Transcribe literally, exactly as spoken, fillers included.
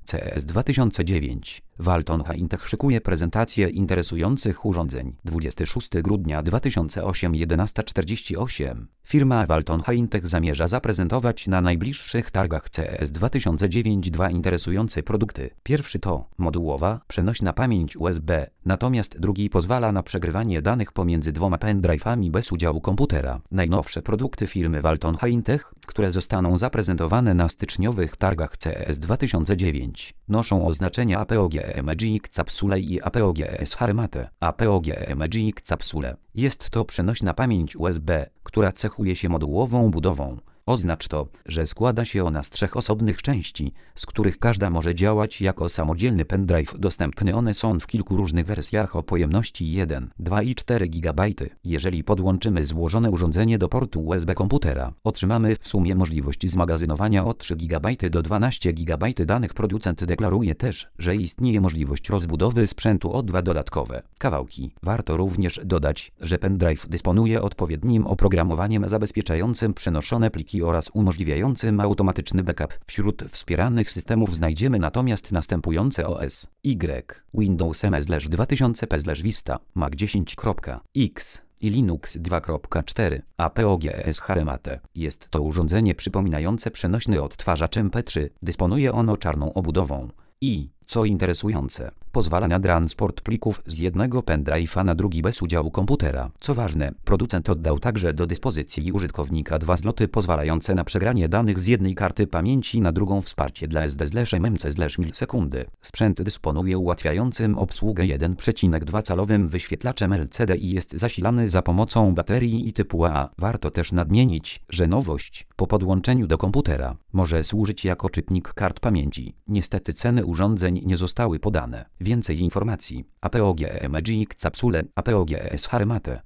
C E S dwa tysiące dziewięć. Walton High-Tech szykuje prezentację interesujących urządzeń. dwudziestego szóstego grudnia dwa tysiące ósmego jedenaście czterdzieści osiem. Firma Walton High-Tech zamierza zaprezentować na najbliższych targach C E S dwa tysiące dziewięć dwa interesujące produkty. Pierwszy to modułowa, przenośna pamięć U S B, natomiast drugi pozwala na przegrywanie danych pomiędzy dwoma pendrive'ami bez udziału komputera. Najnowsze produkty firmy Walton High-Tech, które zostaną zaprezentowane na styczniowych targach C E S dwa tysiące dziewięć, noszą oznaczenia APOGEE Magic Capsule i APOGEE Harmate. APOGEE Magic Capsule jest to przenośna pamięć U S B, która cechuje się modułową budową. Oznacza to, że składa się ona z trzech osobnych części, z których każda może działać jako samodzielny pendrive. Dostępne one są w kilku różnych wersjach o pojemności jeden, dwa i cztery gigabajty. Jeżeli podłączymy złożone urządzenie do portu U S B komputera, otrzymamy w sumie możliwość zmagazynowania od trzy gigabajty do dwunastu gigabajtów danych. Producent deklaruje też, że istnieje możliwość rozbudowy sprzętu o dwa dodatkowe kawałki. Warto również dodać, że pendrive dysponuje odpowiednim oprogramowaniem zabezpieczającym przenoszone pliki oraz umożliwiającym automatyczny backup. Wśród wspieranych systemów znajdziemy natomiast następujące O S: Y, Windows M dwa tysiące P Vista, Mac dziesięć kropka X i Linux dwa kropka cztery. APOGEE Harmate jest to urządzenie przypominające przenośny odtwarzacz M P trzy. Dysponuje ono czarną obudową i, co interesujące, pozwala na transport plików z jednego pendrive'a na drugi bez udziału komputera. Co ważne, producent oddał także do dyspozycji użytkownika dwa sloty pozwalające na przegranie danych z jednej karty pamięci na drugą. Wsparcie dla S D/M M C/milisekundy. Sprzęt dysponuje ułatwiającym obsługę jeden przecinek dwa calowym wyświetlaczem L C D i jest zasilany za pomocą baterii i typu A A. Warto też nadmienić, że nowość, po podłączeniu do komputera, może służyć jako czytnik kart pamięci. Niestety ceny urządzeń nie zostały podane. Więcej informacji: APOGEE Magic Capsule, APOGEE Harmate.